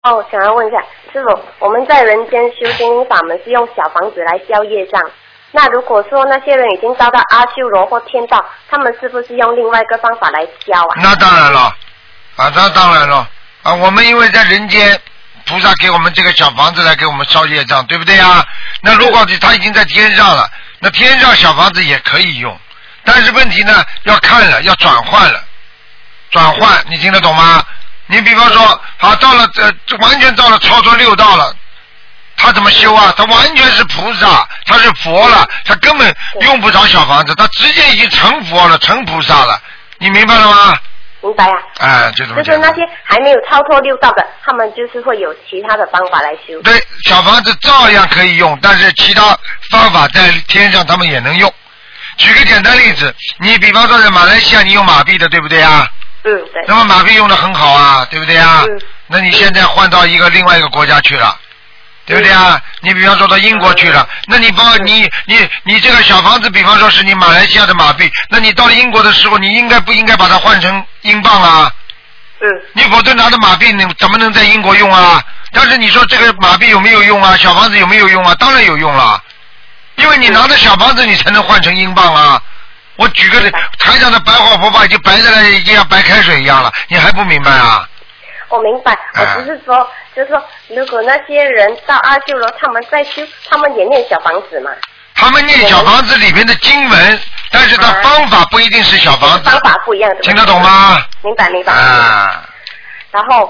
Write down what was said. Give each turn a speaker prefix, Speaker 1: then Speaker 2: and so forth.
Speaker 1: 哦，想要问一下师傅，我们在人间修心灵法门是用小房子来消业障，那如果说那些人已经到阿修罗或天道，他们是不是用另外一个方法来消啊？
Speaker 2: 那当然了，那当然了我们因为在人间，菩萨给我们这个小房子来给我们烧业障，对不对啊？那如果他已经在天上了，那天上小房子也可以用，但是问题呢，要看了，要转换了，你听得懂吗？你比方说，好到了完全到了超脱六道了，他怎么修啊？他完全是菩萨，他是佛了，他根本用不着小房子，他直接已经成佛了，成菩萨了，你明白了吗？
Speaker 1: 明白啊。
Speaker 2: 就这么讲。
Speaker 1: 就是那些还没有超脱六道的，他们就是会有其他的方法来修。
Speaker 2: 对，小房子照样可以用，但是其他方法在天上他们也能用。举个简单例子，你比方说在马来西亚你用马币的，对不对啊？
Speaker 1: 对。
Speaker 2: 那么马币用的很好啊，对不对啊？那你现在换到另外一个国家去了，对不对啊？你比方说到英国去了，那你这个小房子，比方说是你马来西亚的马币，那你到了英国的时候，你应该不应该把它换成英镑啊？你否则拿着马币，你怎么能在英国用啊？但是你说这个马币有没有用啊？小房子有没有用啊？当然有用了，因为你拿着小房子，你才能换成英镑啊。我举个台上的白话佛法已经白在那，已经像白开水一样了，你还不明白啊？
Speaker 1: 我明白，我只是说，就是说，如果那些人到阿修罗，他们在修，他们也念小房子嘛？他们
Speaker 2: 念小房子里面的经文，但是他方法不一定是小房子，
Speaker 1: 方法不一样的，
Speaker 2: 听得懂吗？
Speaker 1: 明白。然后